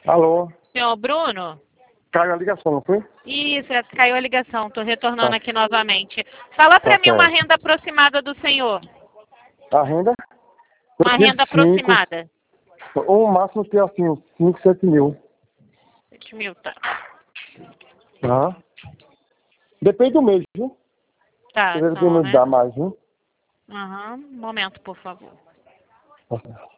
Alô? Senhor Bruno? Caiu a ligação, não foi? Isso, caiu a ligação. Estou retornando aqui novamente. Fala para mim certo. uma renda aproximada do senhor. A renda? Uma renda aproximada. Ou o máximo que é assim, uns 5, 7 mil. 7 mil, tá. Tá. Depende do mês, viu? Tá, Se ele só, nos né? dá mais, viu? Aham. Um momento, por favor. Tá certo.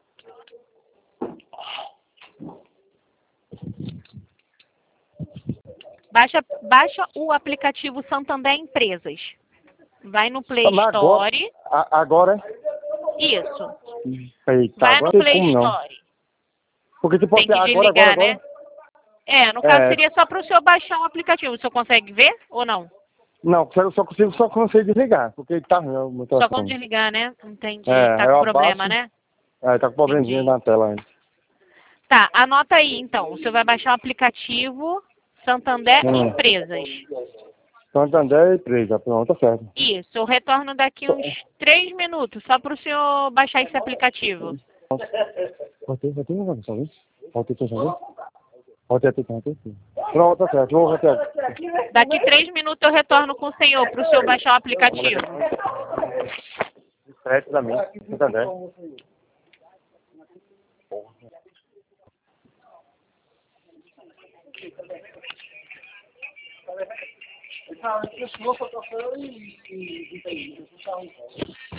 Baixa o aplicativo Santander Empresas. Vai no Play Mas Store. agora Isso. Eita, Vai agora no não tem Play como não. Store. Porque se fosse Tem que agora, desligar, né? No caso É, seria só para o senhor baixar o aplicativo. O senhor consegue ver ou não? não, eu só consigo desligar, porque tá ruim o meu Só com telefone. desligar, né? Entendi. É, Tá com eu problema, abaixo, né? tá com probleminha Entendi. na tela ainda. Tá, anota aí então. O senhor vai baixar o aplicativo Santander Hum. Empresas. Santander e presa, pronto, tá certo. Isso, eu retorno daqui uns 3 minutos, só para o senhor baixar esse aplicativo. Voltei, não sabe? Voltei, tu sabe? Voltei. Pronto, tá certo, vou reter. Daqui 3 minutos eu retorno com o senhor, para o senhor baixar o aplicativo. Certo pra mim, Santander. Cara, eu sou e